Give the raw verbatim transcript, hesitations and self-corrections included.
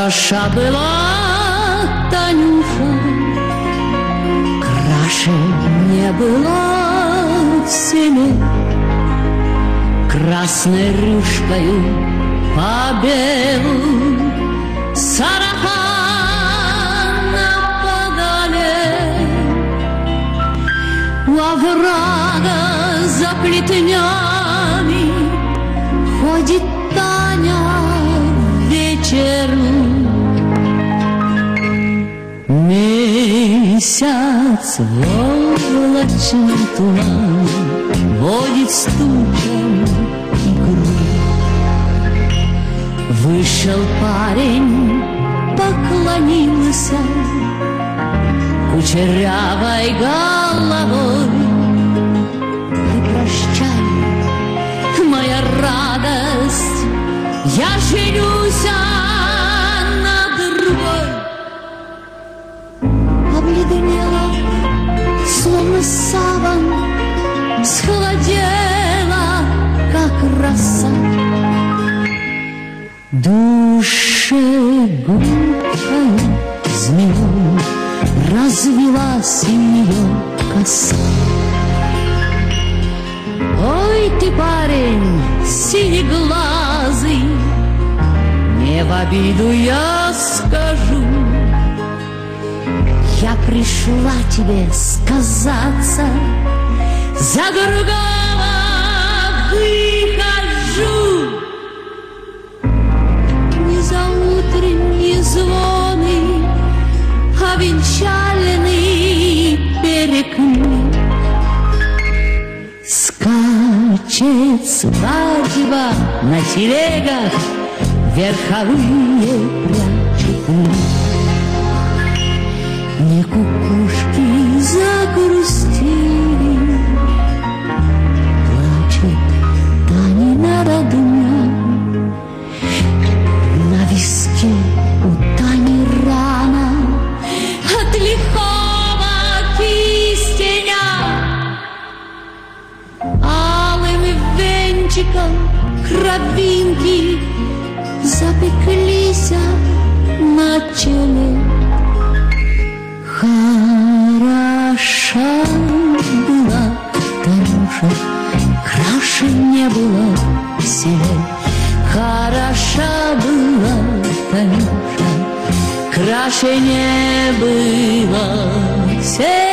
Хороша была Танюша, краше не была в селе. Красной рюшкою по белу сарафана подале. У оврага за плетнями ходит Таня вечеру. Месяц волочен туман водит стучем игру. Вышел парень, поклонился кучерявой головой. Ты прощай, моя радость, я женюсь на другой. Обледенела, словно саван, схолодела, как роса. Душегубкой змеей развилась ее коса. Ой, ты, парень, синеглазый, не в обиду я скажу, я пришла тебе сказаться, за другого выхожу. Не за утренние звоны, а венчальный переклик. Скачет свадьба на телегах, верховые прячут лик. Не кукушки загрустили, плачет Танина родня. На виске у Тани рана от лихого кистеня. Алым венчиком кровинки запеклись на челе. Хороша была Танюша, краше не было в селе. Хороша была Танюша, краше не было в селе.